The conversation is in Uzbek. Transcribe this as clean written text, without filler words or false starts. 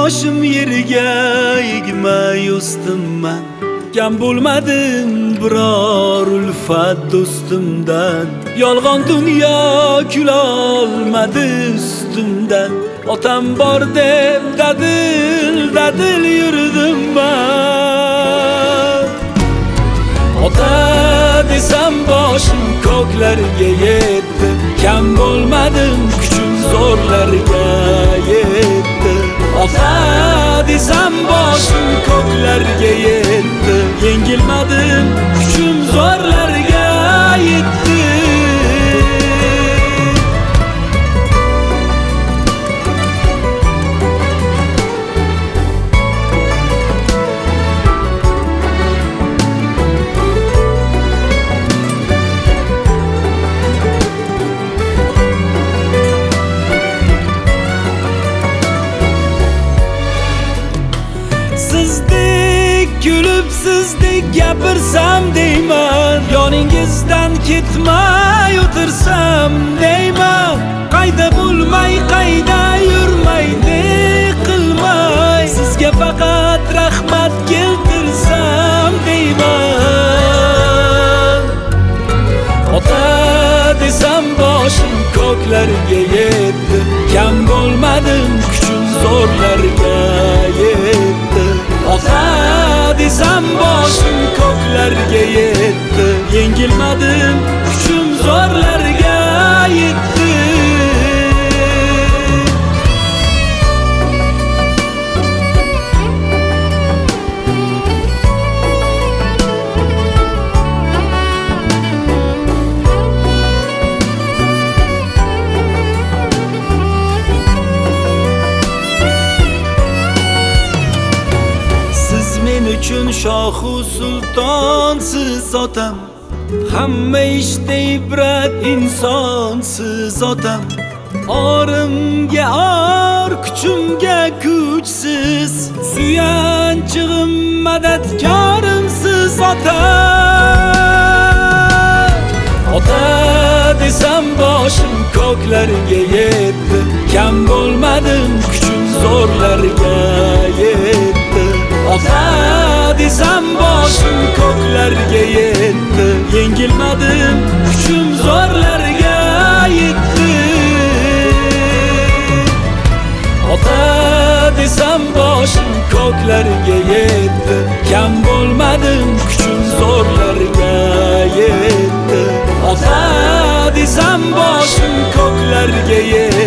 boshim yerga egmay o'sdim man. Kam bo'lmadim biror ulfat do'stimdan. Yolg'on dunyo kulolmadi ustimdan. Otam bor deb dadil yurdim man. Ota desam boshim ko'klarga yetdi. Kam bo'lmadim kuchim zo'rlarga yetdi. Ota desam boshim ko'klarga yetdi. Yengilmadim kuchim zo'rlarga yetdi. Sizdek kulib sizdek gapirsam deyman. Yoningizdan ketmay o'tirsam deyman. Qayda bo'lmay qayda yurmay ne qilmay. Sizga faqat rahmat keltirsam deyman. Ota desam boshim ko'klarga yetdi. Kam bo'lmadim kuchim zo'rlarga yetdi. Ota desam boshim ko'klarga yetdi. Yengilmadim kuchim zo'rlarga yetdi. Uchun shohu sultonsiz otam. Hamma ishda ibrat insonsiz otam. Orimga or, kuchimga kuchsiz. Suyanchig'im madadkorimsiz otam. Ota desam boshim ko'klarga yetdi. Kam bo'lmadim kuchim zo'rlarga yetdi. Ota desam boshim ko'klarga yetdi. Yengilmadim kuchim zo'rlarga yetdi. Ota desam boshim ko'klarga yetdi. Kam bo'lmadim kuchim zo'rlarga yetdi. Ota desam boshim ko'klarga yetdi.